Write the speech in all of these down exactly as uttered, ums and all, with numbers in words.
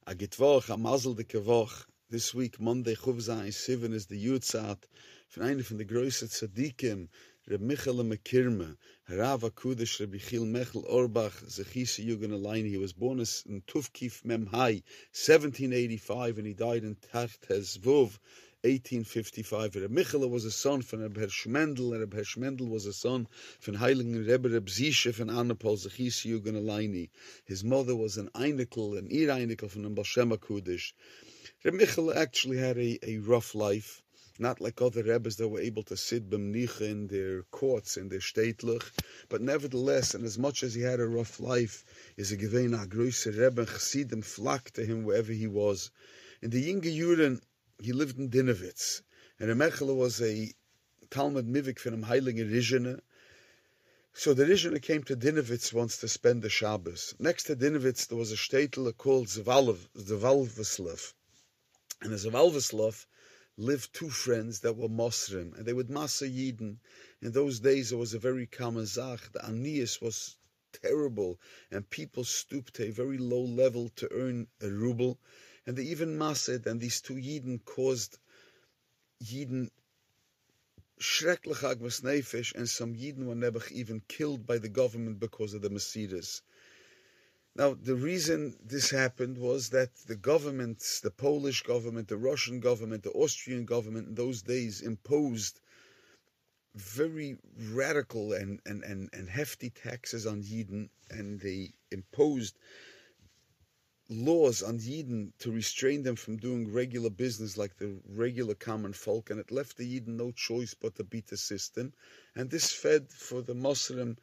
A Gitwoch, a Mazel de Kevoch. This week, Monday, Chuv Zayin Sivan, is the Yutzat von einer von der größten Tzadikim, Reb Michael Mekirme, Rav HaKudosh, Reb Yechiel Mechel Orbach, Zechisa Yugan Alayni. He was born in Tuvkif Mem Hai, seventeen eighty-five, and he died in Tacht Hezvov, eighteen fifty-five. Reb Michael was a son from Reb Hershmendel, and Reb Hershmendel was a son from Heiligen Rebbe Reb Zisha from Anapol, Zechisa Yugan Alayni. His mother was an Einikel, an Ir Einikel from the Baal Shem HaKudosh. Reb Michael actually had a, a rough life, not like other Rebbes that were able to sit b'mnicha in their courts, in their shteitlich, but nevertheless, and as much as he had a rough life, is a gewein a größer Rebbe, Chassidim flocked to him wherever he was. In the Yinge Yuren, he lived in Dinovitz, and Reb Michael was a Talmud Mivik from the Heilige Rizhene. So the Rizhene came to Dinovitz once to spend the Shabbos. Next to Dinovitz, there was a shteitler called Zvalveslav. And as a Zvalveslav lived two friends that were Mosrim, and they would Masa Yidden. In those days, it was a very common zach. The Anias was terrible, and people stooped to a very low level to earn a ruble. And they even Mased, and these two Yidden caused Yidden schrecklich agmas nefesh, and some Yidden were never even killed by the government because of the Mesidas. Now, the reason this happened was that the governments, the Polish government, the Russian government, the Austrian government in those days imposed very radical and, and, and, and hefty taxes on Yidden, and they imposed laws on Yidden to restrain them from doing regular business like the regular common folk, and it left the Yidden no choice but to beat the system. And this fed for the Muslim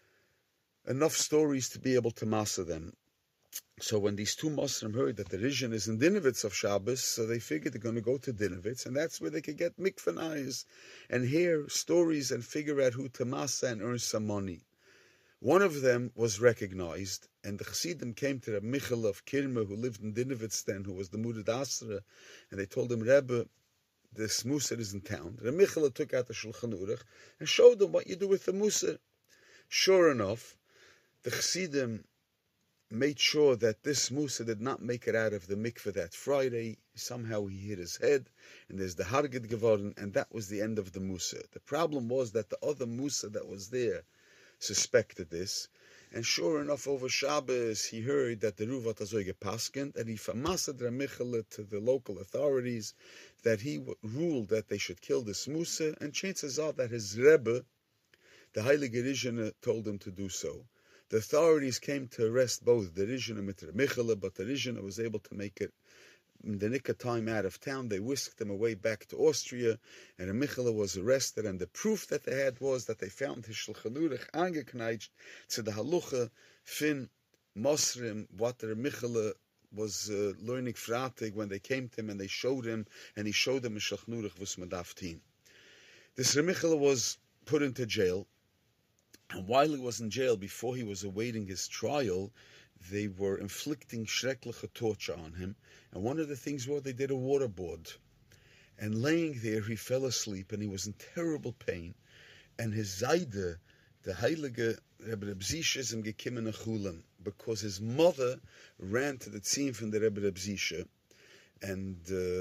enough stories to be able to master them. So when these two Muslim heard that the Rizhene is in Dinovitz of Shabbos, so they figured they're going to go to Dinovitz, and that's where they could get mikvanayas and hear stories and figure out who to masa and earn some money. One of them was recognized, and the Chassidim came to Reb Michael of Kirme, who lived in Dinovitz then, who was the Murid Asra, and they told him, Rebbe, this Musar is in town. Reb Michael took out the Shulchan Aruch and showed them what you do with the Musar. Sure enough, the Chassidim made sure that this Musa did not make it out of the mikveh that Friday. Somehow he hit his head, and there's the Hargit geworden, and that was the end of the Musa. The problem was that the other Musa that was there suspected this, and sure enough, over Shabbos, he heard that the Ruvat Azoy gepaskent, and he famasad Reb Michael to the local authorities that he ruled that they should kill this Musa, and chances are that his Rebbe, the Heilige Rizhene, told him to do so. The authorities came to arrest both the Rizhene and Reb Michael, but the Rizhene was able to make it in the nick of time out of town. They whisked him away back to Austria, and Reb Michael was arrested, and the proof that they had was that they found his Shulchan Aruch angekneigt to the Halucha fin Mosrim, what Reb Michael was uh, learning fratig when they came to him, and they showed him, and he showed them a Shulchan Aruch v'us madaftin. This Reb Michael was put into jail. And while he was in jail, before he was awaiting his trial, they were inflicting schreckliche torture on him. And one of the things was they did a waterboard. And laying there, he fell asleep, and he was in terrible pain. And his Zayde, the Heilige Rebbe Reb Zisha, is him gekimmen a chulam, because his mother ran to the tzim from the Rebbe Reb Zisha. And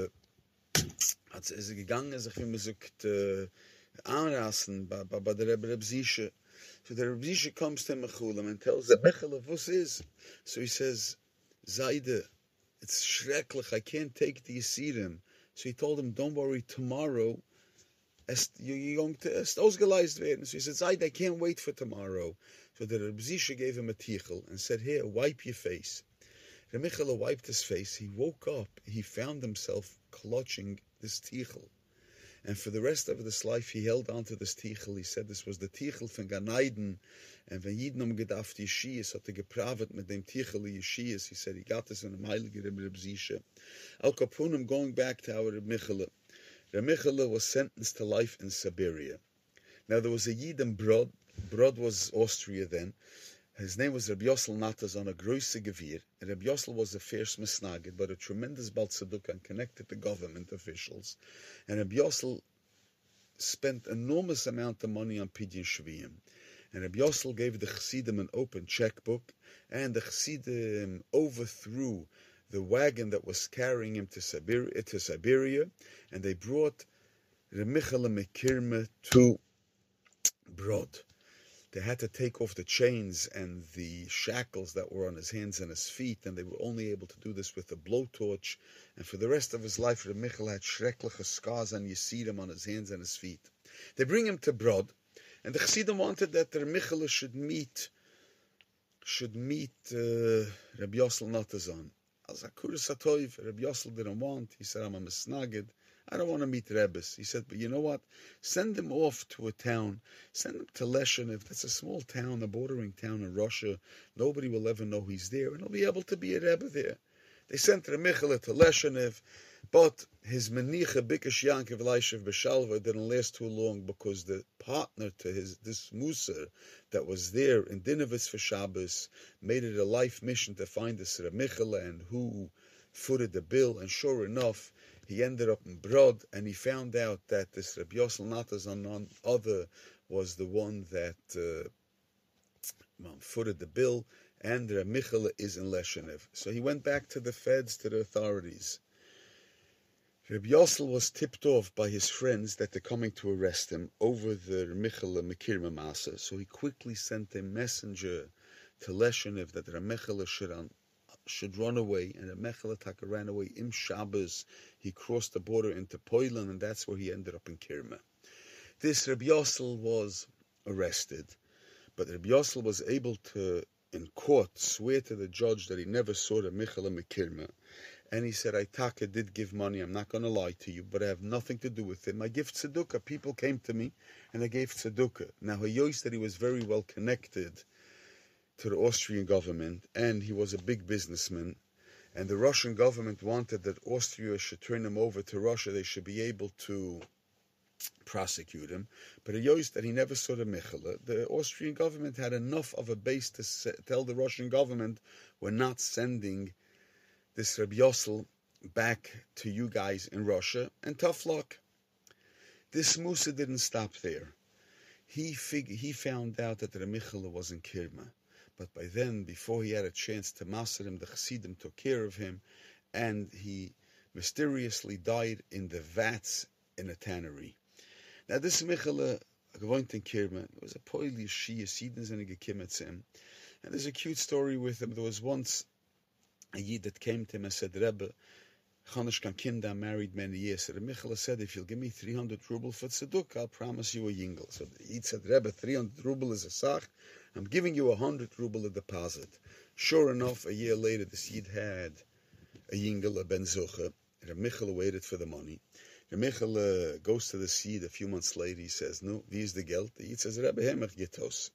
uh, hat sie gegangen, sich wie man sagt, anrasen bei, bei, bei der Rebbe Reb Zisha. So the Rebbe Zisha comes to Mechulam and tells him, Mechel, what is? So he says, Zayde, it's schrecklich, I can't take the Yisirim. So he told him, don't worry, tomorrow, you're going to ausgeleist werden. So he said, Zayde, I can't wait for tomorrow. So the Rebbe Zisha gave him a tichel and said, here, wipe your face. Reb Michael wiped his face. He woke up. He found himself clutching this tichel. And for the rest of his life, he held on to this tichel. He said this was the tichel von Ganeiden. And when Yidden um gedacht Yeshias, hat er gepravet mit dem tichel Yeshias. He said he got this in a Heilige Rebbe Reb Zisha. Al Kapunim, going back to our Reb Michael. Reb Michael was sentenced to life in Siberia. Now there was a Yid in Brod. Brod was Austria then. His name was Reb Yossel Natas on a große Gewir. And Reb Yossel was a fierce misnagid, but a tremendous Baltzaduk and connected to government officials. And Reb Yossel spent enormous amount of money on Pidyon Shviyim. And Reb Yossel gave the Chassidim an open checkbook, and the Chassidim overthrew the wagon that was carrying him to Siberia, to Siberia and they brought Reb Michal Mikirma to Brod. They had to take off the chains and the shackles that were on his hands and his feet, and they were only able to do this with a blowtorch. And for the rest of his life, Reb Michal had schreckliche scars and Yesidim on his hands and his feet. They bring him to Brod, and the Chassidim wanted that Reb Michal should meet should meet uh, Reb Yossel Natazon. As Akur Satoiv, Reb Yossel didn't want. He said, I'm a misnagid. I don't want to meet Rebbes. He said, but you know what? Send him off to a town. Send him to Leshenev. That's a small town, a bordering town in Russia. Nobody will ever know he's there, and he'll be able to be a Rebbe there. They sent Reb Michal to Leshenev, but his Menicha Bikesh Yankiv Elishev Beshalva didn't last too long because the partner to his this Muser that was there in Dinovitz for Shabbos made it a life mission to find this Reb Michal and who footed the bill, and sure enough, he ended up in Brod, and he found out that this Reb Yossel Natazon, none other, was the one that uh, well, footed the bill, and Reb Michal is in Leshenev. So he went back to the feds, to the authorities. Reb Yossel was tipped off by his friends that they're coming to arrest him over the Reb Michal Mikirma Masa, so he quickly sent a messenger to Leshenev that Reb Michal should on should run away, and Reb Michal Taka ran away im Shabbos. He crossed the border into Poland, and that's where he ended up in Kirma. This Reb Yossel was arrested, but Reb Yossel was able to, in court, swear to the judge that he never saw Reb Michal Mikirma, and he said, I Taka did give money, I'm not going to lie to you, but I have nothing to do with him. I give tzedukah. People came to me, and I gave tzedukah. Now, he used that he was very well connected to the Austrian government, and he was a big businessman, and the Russian government wanted that Austria should turn him over to Russia. They should be able to prosecute him, but he used that he never saw the Michal. The Austrian government had enough of a base to se- tell the Russian government, we're not sending this Reb Yossel back to you guys in Russia, and tough luck. This Musa didn't stop there. He fig- he found out that the Michal was in Kirma. But by then, before he had a chance to master him, the Chassidim took care of him, and he mysteriously died in the vats in a tannery. Now, this Michal, gewohnt in Kirma, was a poily Shia, Sidens and a Gekimetzim. And there's a cute story with him. There was once a Yid that came to him and said, Rebbe, Chanish kan Kinder, married many years. So the Michal said, if you'll give me three hundred ruble for tzeduk, I'll promise you a yingle. So the Yid said, Rebbe, three hundred ruble is a sach. I'm giving you a hundred ruble a deposit. Sure enough, a year later, this Yid had a yingle, a ben zucha. Reb Michal waited for the money. Reb Michal uh, goes to the Yid a few months later. He says, no, wie is the geld? The Yid says, Rebbe, hemach gitos.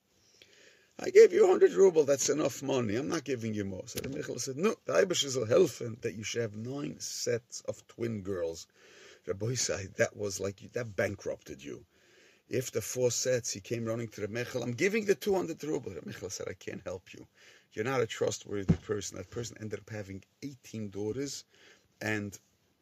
I gave you a hundred ruble, that's enough money. I'm not giving you more. So Reb Michal said, no, the Eibusher will help that you should have nine sets of twin girls. Rabbi said, that was like, that bankrupted you. After four sets, he came running to Reb Michal. I'm giving the two hundred ruble. Reb Michal said, I can't help you. You're not a trustworthy person. That person ended up having eighteen daughters and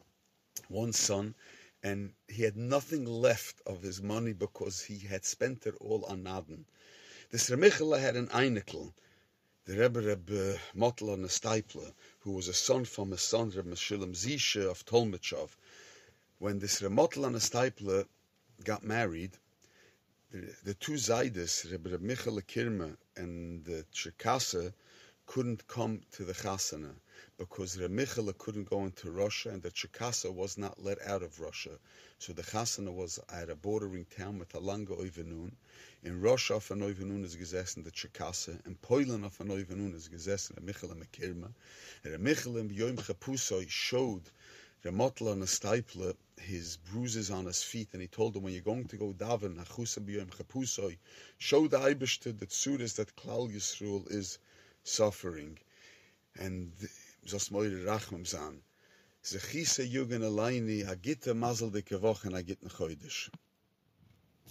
one son, and he had nothing left of his money because he had spent it all on Naden. This Reb Michal had an Einikl, the Rebbe Reb Motl on a Stipler, who was a son from his son, Reb Meshulam Zisha of Tolmachov. When this Reb Motl on a Stipler got married, the, the two Zaydes, Reb, Reb Michal Kirma and the Cherkassa, couldn't come to the Chasana because Reb Michal couldn't go into Russia and the Cherkassa was not let out of Russia. So the Chasana was at a bordering town with a Langa Oivenun. In Russia, auf an Oivenun is gesessen the Cherkassa. In Poland, auf an Oivenun is gesessen Reb Michal Kirma. And Reb Michal in Yom Chapusoi showed Reb Motl on a Stipler his bruises on his feet, and he told him, when you're going to go daven, Achusa b'yom chapusoi, show the Eibishter the tzudas that Klal Yisrael is suffering. And Zos Moire Rachmam Zan. Zechisa Yugen Alaini, Hagita Mazel de Kevoch, and Hagit Nechoidish.